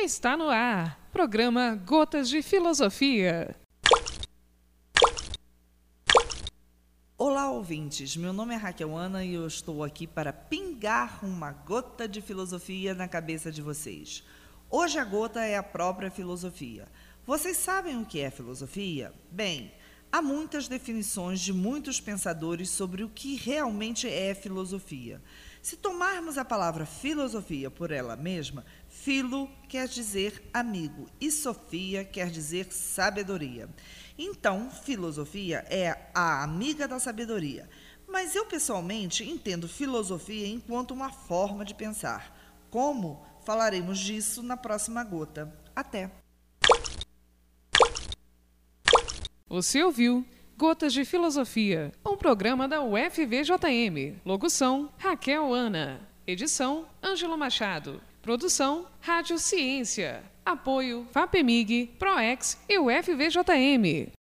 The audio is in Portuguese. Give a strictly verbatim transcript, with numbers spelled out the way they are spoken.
Está no ar, programa Gotas de Filosofia. Olá, ouvintes. Meu nome é Raquel Ana e eu estou aqui para pingar uma gota de filosofia na cabeça de vocês. Hoje a gota é a própria filosofia. Vocês sabem o que é filosofia? Bem, há muitas definições de muitos pensadores sobre o que realmente é filosofia. Se tomarmos a palavra filosofia por ela mesma, filo quer dizer amigo e sofia quer dizer sabedoria. Então, filosofia é a amiga da sabedoria. Mas eu, pessoalmente, entendo filosofia enquanto uma forma de pensar. Como? Falaremos disso na próxima gota. Até! Você ouviu Gotas de Filosofia, um programa da U F V J M. Locução, Raquel Ana. Edição, Ângelo Machado. Produção, Rádio Ciência. Apoio, FAPEMIG, PROEX e U F V J M.